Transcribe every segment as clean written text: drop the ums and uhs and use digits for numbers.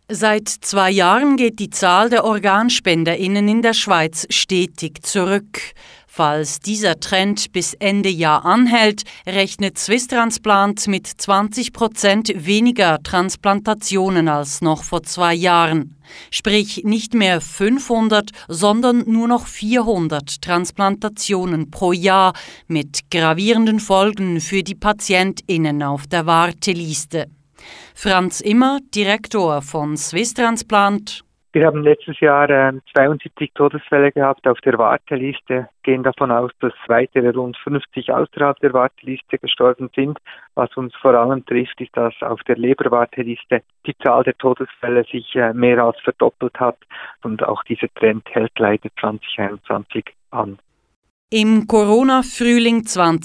Seit 2 Jahren geht die Zahl der OrganspenderInnen in der Schweiz stetig zurück. Falls dieser Trend bis Ende Jahr anhält, rechnet Swisstransplant mit 20% weniger Transplantationen als noch vor 2 Jahren. Sprich nicht mehr 500, sondern nur noch 400 Transplantationen pro Jahr mit gravierenden Folgen für die PatientInnen auf der Warteliste. Franz Immer, Direktor von Swisstransplant. Wir haben letztes Jahr 72 Todesfälle gehabt auf der Warteliste, gehen davon aus, dass weitere rund 50 außerhalb der Warteliste gestorben sind. Was uns vor allem trifft, ist, dass auf der Leberwarteliste die Zahl der Todesfälle sich mehr als verdoppelt hat und auch dieser Trend hält leider 2021 an. Im Corona-Frühling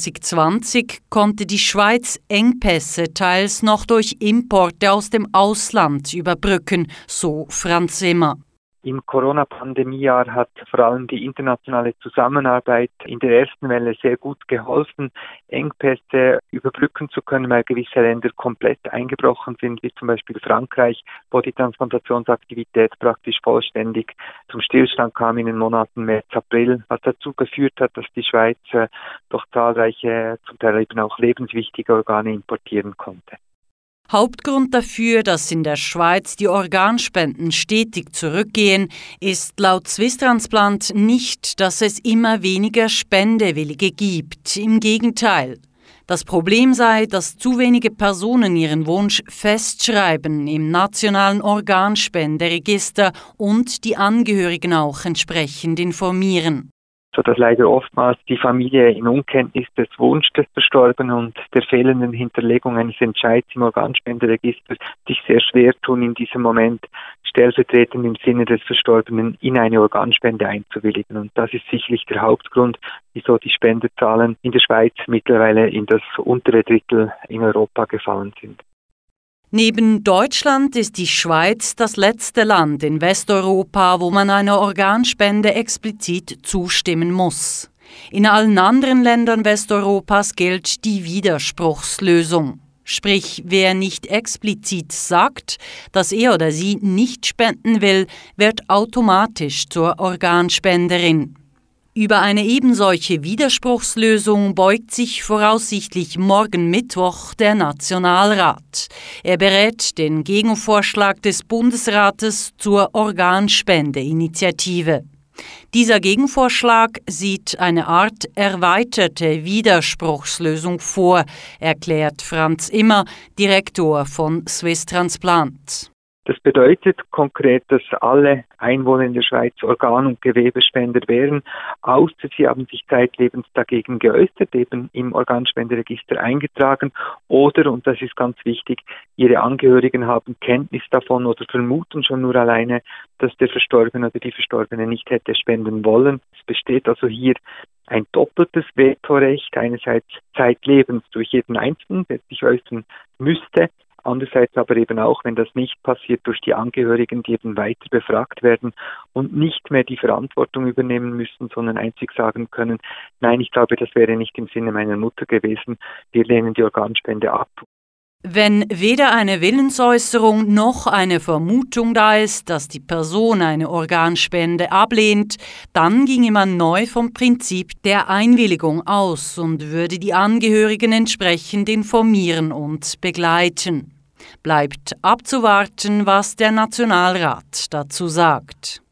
2020 konnte die Schweiz Engpässe teils noch durch Importe aus dem Ausland überbrücken, so Franz Immer. Im Corona-Pandemiejahr hat vor allem die internationale Zusammenarbeit in der ersten Welle sehr gut geholfen, Engpässe überbrücken zu können, weil gewisse Länder komplett eingebrochen sind, wie zum Beispiel Frankreich, wo die Transplantationsaktivität praktisch vollständig zum Stillstand kam in den Monaten März, April, was dazu geführt hat, dass die Schweiz doch zahlreiche, zum Teil eben auch lebenswichtige Organe importieren konnte. Hauptgrund dafür, dass in der Schweiz die Organspenden stetig zurückgehen, ist laut Swisstransplant nicht, dass es immer weniger Spendewillige gibt. Im Gegenteil. Das Problem sei, dass zu wenige Personen ihren Wunsch festschreiben im nationalen Organspenderegister und die Angehörigen auch entsprechend informieren. Sodass leider oftmals die Familie in Unkenntnis des Wunsches des Verstorbenen und der fehlenden Hinterlegung eines Entscheids im Organspenderegister sich sehr schwer tun, in diesem Moment stellvertretend im Sinne des Verstorbenen in eine Organspende einzuwilligen. Und das ist sicherlich der Hauptgrund, wieso die Spenderzahlen in der Schweiz mittlerweile in das untere Drittel in Europa gefallen sind. Neben Deutschland ist die Schweiz das letzte Land in Westeuropa, wo man einer Organspende explizit zustimmen muss. In allen anderen Ländern Westeuropas gilt die Widerspruchslösung. Sprich, wer nicht explizit sagt, dass er oder sie nicht spenden will, wird automatisch zur Organspenderin. Über eine ebensolche Widerspruchslösung beugt sich voraussichtlich morgen Mittwoch der Nationalrat. Er berät den Gegenvorschlag des Bundesrates zur Organspendeinitiative. Dieser Gegenvorschlag sieht eine Art erweiterte Widerspruchslösung vor, erklärt Franz Immer, Direktor von Swisstransplant. Das bedeutet konkret, dass alle Einwohner in der Schweiz Organ- und Gewebespender wären, außer sie haben sich zeitlebens dagegen geäußert, eben im Organspenderegister eingetragen oder, und das ist ganz wichtig, ihre Angehörigen haben Kenntnis davon oder vermuten schon nur alleine, dass der Verstorbene oder die Verstorbene nicht hätte spenden wollen. Es besteht also hier ein doppeltes Vetorecht, einerseits zeitlebens durch jeden Einzelnen, der sich äußern müsste, andererseits aber eben auch, wenn das nicht passiert, durch die Angehörigen, die eben weiter befragt werden und nicht mehr die Verantwortung übernehmen müssen, sondern einzig sagen können, nein, ich glaube, das wäre nicht im Sinne meiner Mutter gewesen, wir lehnen die Organspende ab. Wenn weder eine Willensäußerung noch eine Vermutung da ist, dass die Person eine Organspende ablehnt, dann ginge man neu vom Prinzip der Einwilligung aus und würde die Angehörigen entsprechend informieren und begleiten. Bleibt abzuwarten, was der Nationalrat dazu sagt.